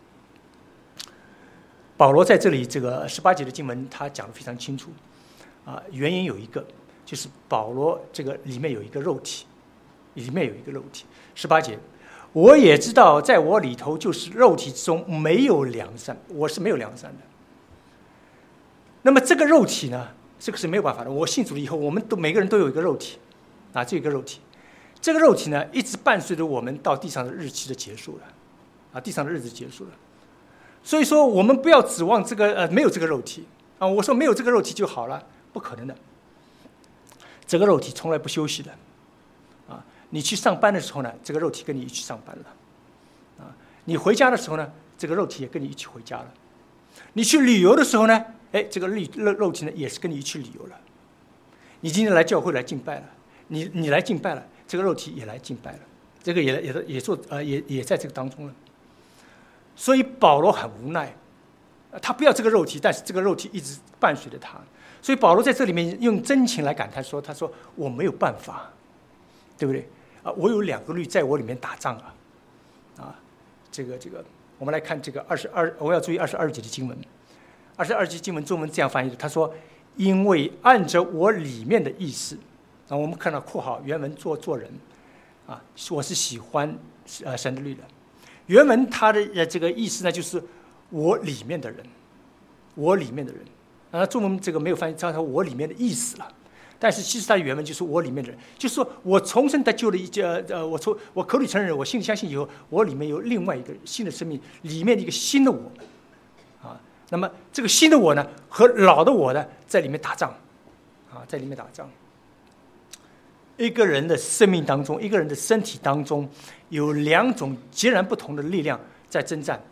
保罗在这里这个十八节的经文，他讲得非常清楚，啊，原因有一个，就是保罗这个里面有一个肉体，里面有一个肉体。十八节，我也知道，在我里头就是肉体之中没有良善，我是没有良善的。那么这个肉体呢，这个是没有办法的。我信主了以后，我们都每个人都有一个肉体，啊，这一个肉体，这个肉体呢，一直伴随着我们到地上的日期的结束了，啊，地上的日子结束了。所以说，我们不要指望这个呃没有这个肉体啊。我说没有这个肉体就好了，不可能的。这个肉体从来不休息的，啊，你去上班的时候呢，这个肉体跟你一起上班了，啊，你回家的时候呢，这个肉体也跟你一起回家了。你去旅游的时候呢，哎，这个肉肉体呢也是跟你一起旅游了。你今天来教会来敬拜了，你你来敬拜了，这个肉体也来敬拜了，这个也也也做呃也也在这个当中了。所以保罗很无奈，他不要这个肉体，但是这个肉体一直伴随着他。所以保罗在这里面用真情来感叹说：“他说我没有办法，对不对？啊，我有两个律在我里面打仗啊，啊，这个这个，我们来看这个二十二，我要注意二十二节的经文。二十二节经文中文这样翻译的，他说：因为按着我里面的意思，啊，我们看到括号原文做做人，啊，我是喜欢呃神的律的。”原文它的这个意思呢，就是我里面的人，我里面的人。啊，中文这个没有翻译，叫我里面的意思了。但是其实它的原文就是我里面的人，就是说我重生得救的一呃呃，我从我口里承认，我心里相信以后，我里面有另外一个新的生命，里面的一个新的我，啊，那么这个新的我呢，和老的我呢，在里面打仗，啊，在里面打仗。一个人的生命当中，一个人的身体当中，有两种截然不同的力量在征战。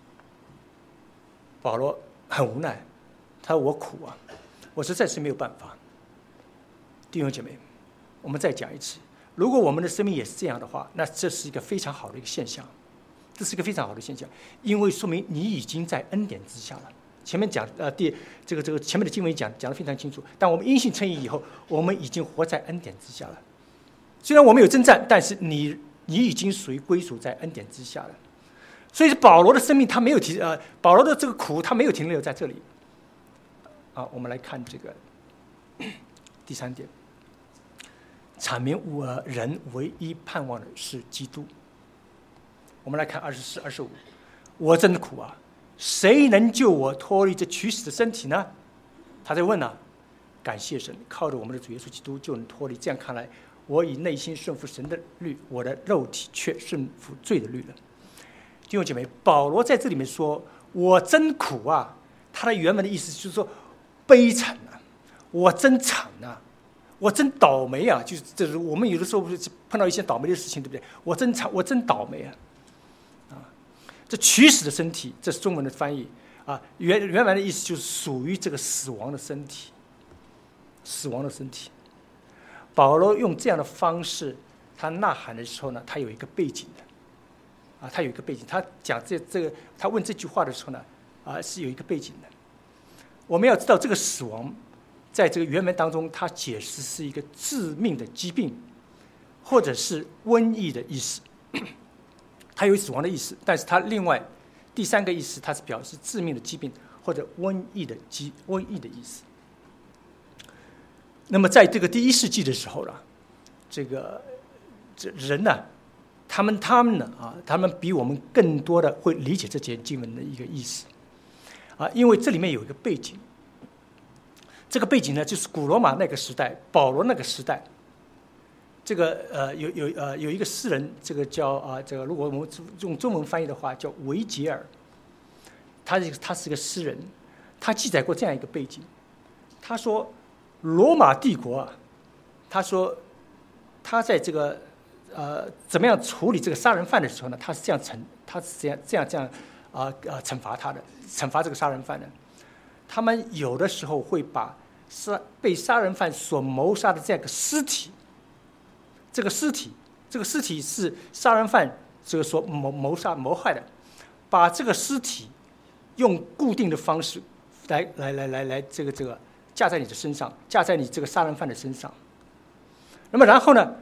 保罗很无奈，他说：“我苦啊，我实在是没有办法。”弟兄姐妹，我们再讲一次，如果我们的生命也是这样的话，那这是一个非常好的一个现象，这是一个非常好的现象，因为说明你已经在恩典之下了。前面讲呃第这个这个前面的经文讲讲得非常清楚，但我们因信称义以后，我们已经活在恩典之下了。虽然我们有征战，但是你你已经属于归属在恩典之下了。所以保罗的生命他没有停呃，保罗的这个苦他没有停留在这里。啊，我们来看这个第三点，阐明我人唯一盼望的是基督。我们来看二十四、二十五，我真苦啊！谁能救我脱离这取死的身体呢？他在问呢、啊。感谢神，靠着我们的主耶稣基督就能脱离。这样看来，我以内心顺服神的律，我的肉体却顺服罪的律了。弟兄姐妹，保罗在这里面说：“我真苦啊！”他的原文的意思就是说，悲惨啊，我真惨啊，我真倒霉啊！就是这是我们有的时候碰到一些倒霉的事情，对不对？我真惨，我真倒霉啊！啊，这取死的身体，这是中文的翻译啊。原原文的意思就是属于这个死亡的身体，死亡的身体。保罗用这样的方式，他呐喊的时候呢，他有一个背景的。啊，他有一个背景，他讲这这个，他问这句话的时候呢，啊，是有一个背景的。我们要知道，这个死亡，在这个原文当中，它解释是一个致命的疾病，或者是瘟疫的意思。它有死亡的意思，但是它另外第三个意思，它是表示致命的疾病或者瘟疫的疾瘟疫的意思。那么，在这个第一世纪的时候呢，这个这人呢。他们他们呢啊，他们比我们更多的会理解这节经文的一个意思，啊，因为这里面有一个背景，这个背景呢就是古罗马那个时代，保罗那个时代，这个呃有有呃有一个诗人，这个叫啊这个如果我们用中文翻译的话叫维杰尔，他是他是个诗人，他记载过这样一个背景，他说罗马帝国啊，他说他在这个。呃，怎么样处理这个杀人犯的时候呢？他是这样惩，他是这样这样这样啊呃惩罚他的，惩罚这个杀人犯的。他们有的时候会把杀被杀人犯所谋杀的这样一个尸体，这个尸体，这个尸体是杀人犯这个所谋谋杀谋害的，把这个尸体用固定的方式来来来来来这个这个架在你的身上，架在你这个杀人犯的身上。那么然后呢？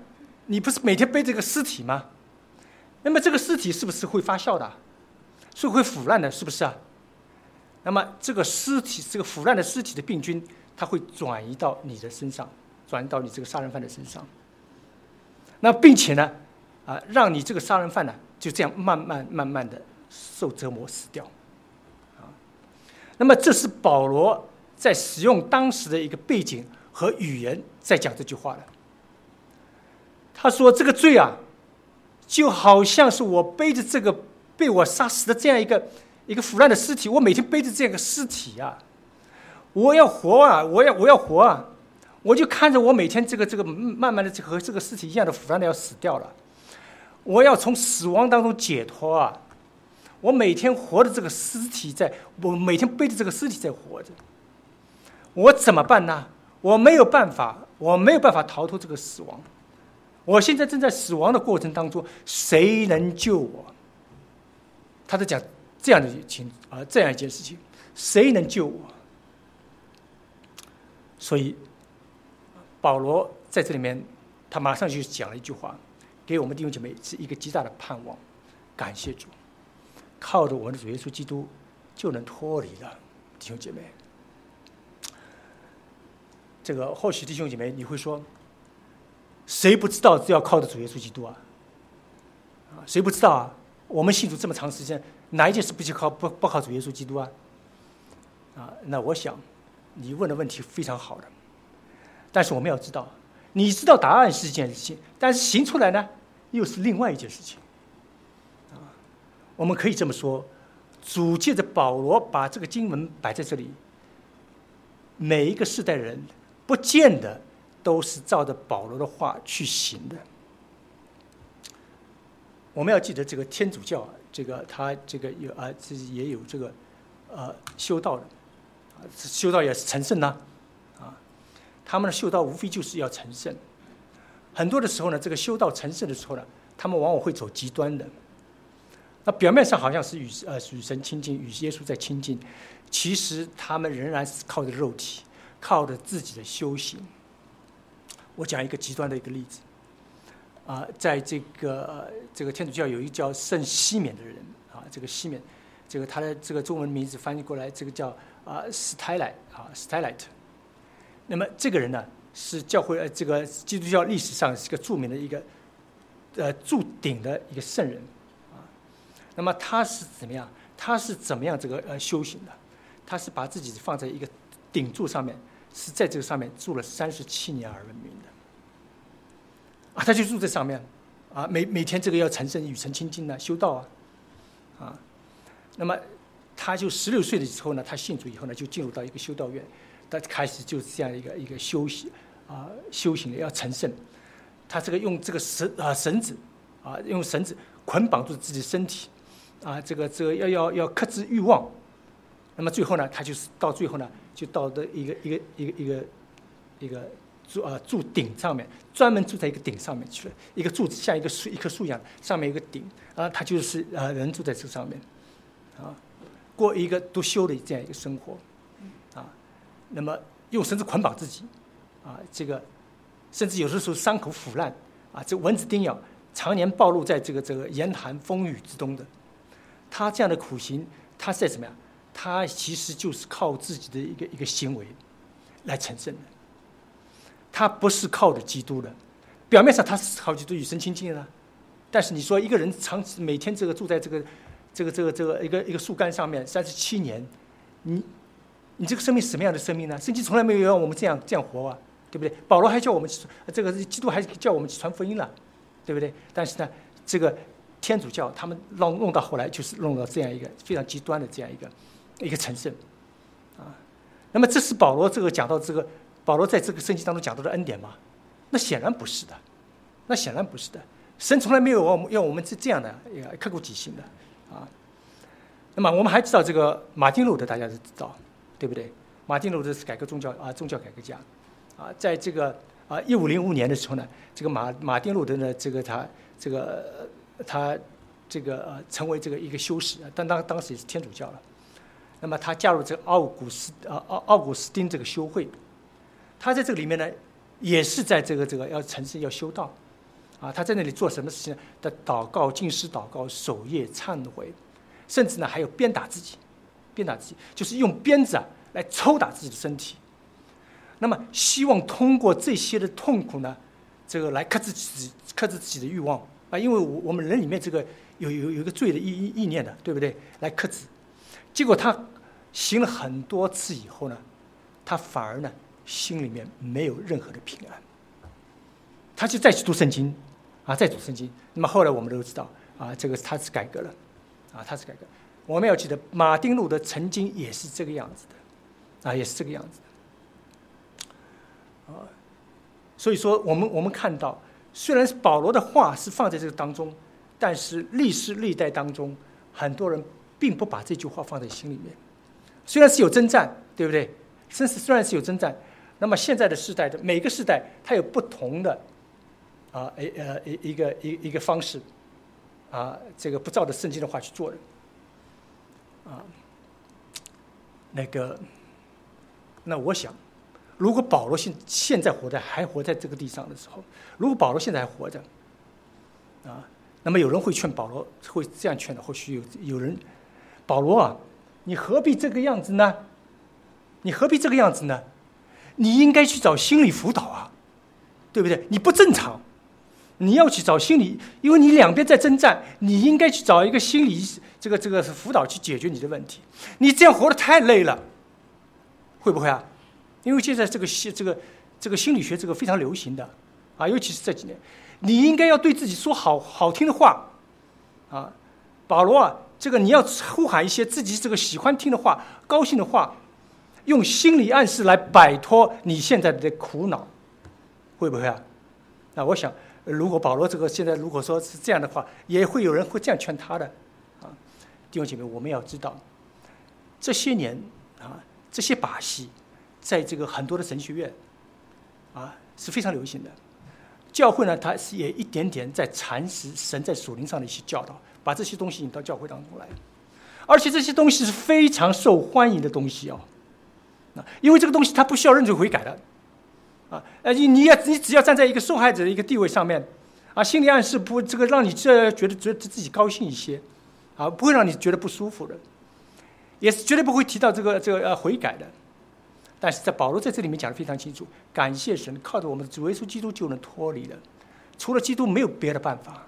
你不是每天背这个尸体吗？那么这个尸体是不是会发酵的？是会腐烂的，是不是啊？那么这个尸体，这个腐烂的尸体的病菌，它会转移到你的身上，转移到你这个杀人犯的身上。那并且呢，啊，让你这个杀人犯呢，就这样慢慢慢慢的受折磨死掉。啊，那么这是保罗在使用当时的一个背景和语言在讲这句话的。他说：“这个罪啊，就好像是我背着这个被我杀死的这样一个一个腐烂的尸体，我每天背着这样一个尸体啊，我要活啊，我要我要活啊，我就看着我每天这个这个慢慢的和这个尸体一样的腐烂的要死掉了，我要从死亡当中解脱啊，我每天活的这个尸体在，我每天背着这个尸体在活着，我怎么办呢？我没有办法，我没有办法逃脱这个死亡。”我现在正在死亡的过程当中，谁能救我？他在讲这样的情啊，这样一件事情，谁能救我？所以保罗在这里面，他马上就讲了一句话，给我们弟兄姐妹是一个极大的盼望。感谢主，靠着我们的主耶稣基督就能脱离了。弟兄姐妹，这个或许弟兄姐妹你会说，谁不知道只要靠着主耶稣基督啊？啊，谁不知道啊？我们信主这么长时间，哪一件事不去靠不不靠主耶稣基督啊？啊，那我想你问的问题非常好的，但是我们要知道，你知道答案是一件事情，但是行出来呢，又是另外一件事情。啊，我们可以这么说，主借着保罗把这个经文摆在这里，每一个世代人不见得都是照着保罗的话去行的。我们要记得，这个天主教，这个他这个有啊，自己也有这个呃修道的，啊，修道也是成圣呐，啊，他们的修道无非就是要成圣。很多的时候呢，这个修道成圣的时候呢，他们往往会走极端的。那表面上好像是与呃与神亲近，与耶稣在亲近，其实他们仍然是靠着肉体，靠着自己的修行。我讲一个极端的一个例子，啊，在这个、呃、这个天主教有一个叫圣西缅的人啊，这个西缅，这个他的这个中文名字翻译过来，这个叫啊史泰莱啊史泰莱特。那么这个人呢，是教会呃这个基督教历史上是个著名的一个呃铸鼎的一个圣人啊。那么他是怎么样？他是怎么样这个呃修行的？他是把自己放在一个鼎柱上面，是在这个上面住了三十七年而闻名的。啊，他就住在上面，啊，每每天这个要成圣与神亲近呢，修道啊，啊，那么他就十六岁的时候呢，他信主以后呢，就进入到一个修道院，他开始就是这样一个一个修行啊，修行的要成圣，他这个用这个绳啊绳子啊，用绳子捆绑住自己的身体，啊，这个这个要要要克制欲望，那么最后呢，他就是到最后呢，就到的一个一个一个一个一个。住啊，住顶上面，专门住在一个顶上面去了。一个柱子像一个树，一棵树一样，上面有一个顶啊，他就是啊，人住在这上面，啊，过一个独修的这样一个生活，啊，那么用绳子捆绑自己，啊，这个甚至有的时候伤口腐烂，啊，这蚊子叮咬，常年暴露在这个这个严寒风雨之中的，他这样的苦行，他在怎么样？他其实就是靠自己的一个一个行为来成圣的。他不是靠着基督的，表面上他是靠基督与神亲近的，但是你说一个人长期每天这个住在这个这个这个这个一个一个树干上面三十七年，你你这个生命是什么样的生命呢？圣经从来没有让我们这样这样活啊，对不对？保罗还叫我们这个基督还叫我们传福音了，对不对？但是呢，这个天主教他们弄弄到后来就是弄到这样一个非常极端的这样一个一个成圣啊。那么这是保罗这个讲到这个。保罗在这个圣经当中讲到的恩典吗？那显然不是的，那显然不是的。神从来没有要我们要我们是这样的，刻骨己心的啊。那么我们还知道这个马丁路德，大家都知道，对不对？马丁路德是改革宗教啊，宗教改革家啊，在这个啊一五零五年的时候呢，这个马马丁路德呢，这个他这个他这个呃成为这个一个修士，但当当时也是天主教了。那么他加入这个奥古斯啊奥奥古斯丁这个修会。他在这个里面呢，也是在这个这个要成圣要修道， 啊，他在那里做什么事情呢？的祷告、禁食祷告、守夜、忏悔，甚至呢还有鞭打自己，鞭打自己就是用鞭子啊来抽打自己的身体。那么希望通过这些的痛苦呢，这个来克制自己、克制自己的欲望啊，因为我我们人里面这个有有有一个罪的意意念的，对不对？来克制。结果他行了很多次以后呢，他反而呢心里面没有任何的平安。他就再去读圣经，啊，再读圣经。那么后来我们都知道，啊，这个他是改革了，啊，他是改革。我们要记得，马丁路德曾经也是这个样子的，啊，也是这个样子的，啊，所以说我们我们看到，虽然是保罗的话是放在这个当中，但是历世历代当中，很多人并不把这句话放在心里面。虽然是有征战，对不对？虽虽然是有征战，那么现在的世代的每个世代，它有不同的。啊，呃，一一个一一个方式，啊，这个不照着圣经的话去做的，啊，那个，那我想，如果保罗现现在活在还活在这个地上的时候，如果保罗现在还活着，啊，那么有人会劝保罗，会这样劝的，或许有有人，保罗啊，你何必这个样子呢？你何必这个样子呢？你应该去找心理辅导啊，对不对？你不正常。你要去找心理，因为你两边在征战，你应该去找一个心理这个这个辅导去解决你的问题。你这样活得太累了，会不会啊？因为现在这个这个这个心理学这个非常流行的啊，尤其是这几年，你应该要对自己说好好听的话啊。保罗啊，这个你要呼喊一些自己这个喜欢听的话、高兴的话，用心理暗示来摆脱你现在的苦恼，会不会啊？那我想。如果保罗这个现在如果说是这样的话，也会有人会这样劝他的，啊，弟兄姐妹，我们要知道，这些年啊，这些把戏，在这个很多的神学院，啊是非常流行的。教会呢，它是也一点点在阐释神在属灵上的一些教导，把这些东西引到教会当中来，而且这些东西是非常受欢迎的东西哦，啊，因为这个东西它不需要认罪悔改的。啊，呃，你你也你只要站在一个受害者的一个地位上面，啊，心理暗示不这个让你这觉得觉得自己高兴一些，啊，不会让你觉得不舒服的，也是绝对不会提到这个这个呃悔改的。但是在保罗在这里面讲得非常清楚，感谢神，靠着我们的主耶稣基督就能脱离了，除了基督没有别的办法。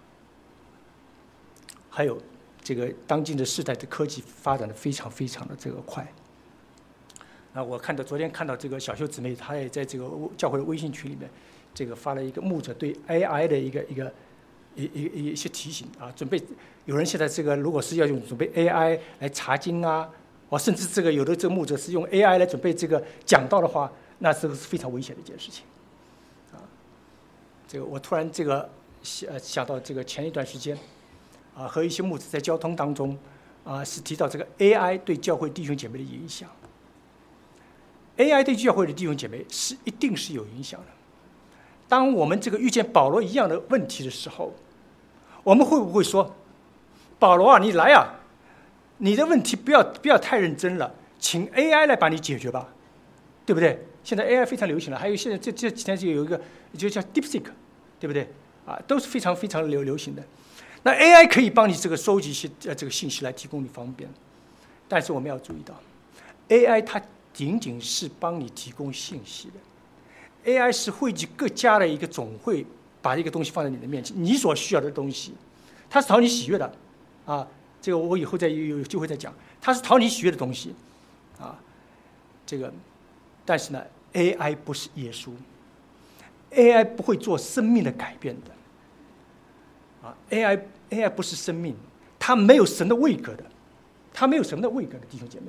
还有这个当今的世代的科技发展的非常非常的这个快。啊，我看到昨天看到这个小秀姊妹，她也在这个教会的微信群里面，这个发了一个牧者对 A I 的一个一个一一一些提醒啊，准备有人现在这个如果是要用准备 A I 来查经啊，哦，甚至这个有的这个牧者是用 A I 来准备这个讲道的话，那这个是非常危险的一件事情，啊，这个我突然这个想想到这个前一段时间，啊，和一些牧者在交通当中，啊，是提到这个 A I 对教会弟兄姐妹的影响。A I 对教会的弟兄姐妹是一定是有影响的。当我们这个遇见保罗一样的问题的时候，我们会不会说：“保罗啊，你来啊，你的问题不要不要太认真了，请 A I 来把你解决吧，对不对？”现在 A I 非常流行了，还有现在这这几天就有一个就叫 DeepSeek， 对不对？啊，都是非常非常流流行的。那 A I 可以帮你这个收集一些呃这个信息来提供你方便，但是我们要注意到 ，A I 它仅仅是帮你提供信息的 ，A I 是汇集各家的一个总会，把一个东西放在你的面前，你所需要的东西，它是讨你喜悦的，啊，这个我以后再有有机会再讲，它是讨你喜悦的东西，啊，这个，但是呢 ，A I 不是耶稣 ，A I 不会做生命的改变的，啊 ，A I A I 不是生命，它没有神的位格的，它没有神的位格的，弟兄姐妹。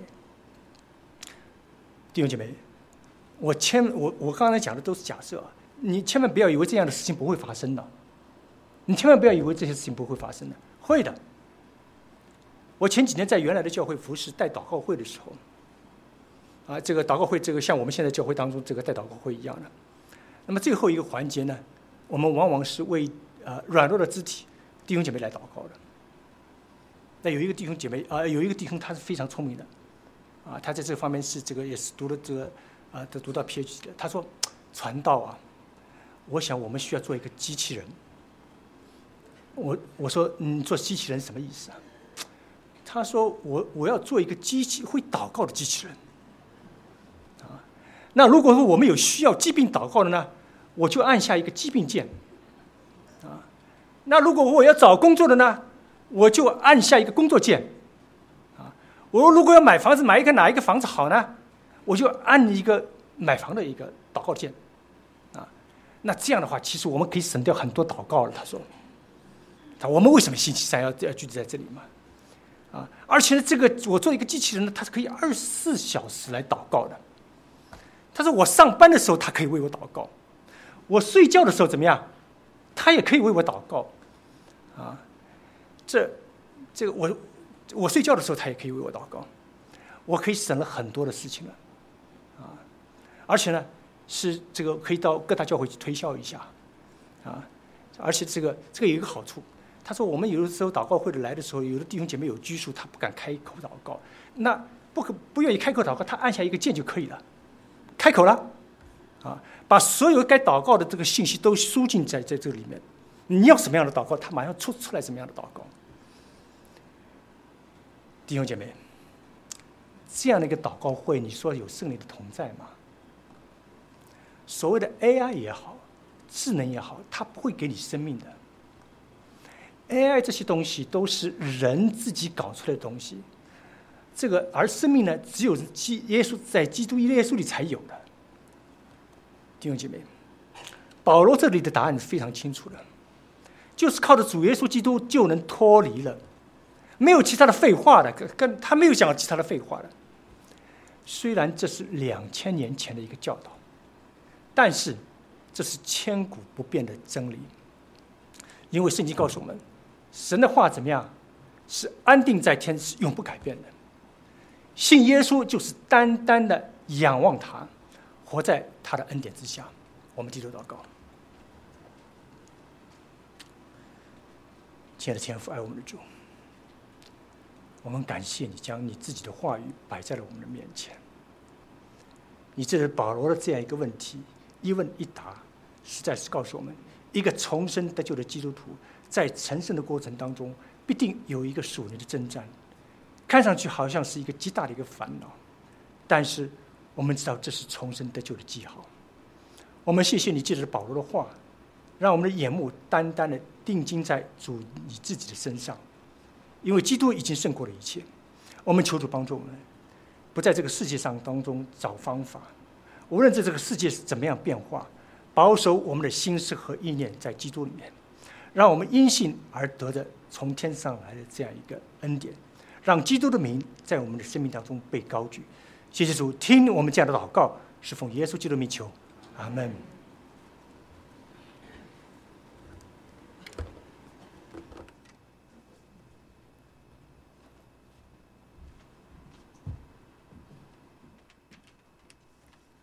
弟兄姐妹，我千我我刚才讲的都是假设啊，你千万不要以为这样的事情不会发生的，你千万不要以为这些事情不会发生的，会的。我前几年在原来的教会服侍带祷告会的时候，啊，这个祷告会这个像我们现在教会当中这个带祷告会一样的，那么最后一个环节呢，我们往往是为呃软弱的肢体弟兄姐妹来祷告的。那有一个弟兄姐妹啊、呃，有一个弟兄他是非常聪明的。啊，他在这方面是这个也是读了这个，啊，都读到 P H D 的。他说，传道啊，我想我们需要做一个机器人， 我我说你做机器人什么意思啊？他说我我要做一个机器会祷告的机器人。啊，那如果说我们有需要疾病祷告的呢，我就按下一个疾病键。啊，那如果我要找工作的呢，我就按下一个工作键。啊，我如果要买房子，买一个哪一个房子好呢，我就按一个买房的一个祷告键。啊，那这样的话，其实我们可以省掉很多祷告了。他说，他我们为什么星期三要要聚集在这里嘛？啊，而且这个我做一个机器人呢，它是可以二十四小时来祷告的。他说我上班的时候，他可以为我祷告；我睡觉的时候怎么样，他也可以为我祷告。啊，这这个我我睡觉的时候，他也可以为我祷告。我可以省了很多的事情了。啊，而且呢，是这个可以到各大教会去推销一下。啊，而且这个这个有一个好处。他说：“我们有的时候祷告会的来的时候，有的弟兄姐妹有拘束，他不敢开口祷告。那不可不愿意开口祷告，他按下一个键就可以了，开口了，啊，把所有该祷告的这个信息都输进在在这里面。你要什么样的祷告，他马上出出来什么样的祷告。弟兄姐妹，这样的一个祷告会，你说有圣灵的同在吗？所谓的 A I 也好，智能也好，它不会给你生命的。” A I 这些东西都是人自己搞出来的东西，这个而生命呢，只有基耶稣在基督耶稣里才有的。弟兄姐妹，保罗这里的答案是非常清楚的，就是靠着主耶稣基督就能脱离了，没有其他的废话的，跟他没有讲其他的废话的。虽然这是两千年前的一个教导，但是这是千古不变的真理，因为圣经告诉我们。神的话怎么样？是安定在天，是永不改变的。信耶稣就是单单的仰望他，活在他的恩典之下。我们低头祷告。亲爱的天父，爱我们的主，我们感谢你将你自己的话语摆在了我们的面前。你这是保罗的这样一个问题，一问一答，实在是告诉我们，一个重生得救的基督徒。在成圣的过程当中，必定有一个属灵的征战，看上去好像是一个极大的一个烦恼，但是我们知道这是重生得救的记号。我们谢谢你借着保罗的话，让我们的眼目单单的定睛在主你自己的身上，因为基督已经胜过了一切。我们求主帮助我们，不在这个世界上当中找方法，无论在这个世界是怎么样变化，保守我们的心思和意念在基督里面。让我们因信而得的从天上来的这样一个恩典，让基督的名在我们的生命当中被高举。谢谢主，听我们这样的祷告，是奉耶稣基督的名求，阿们。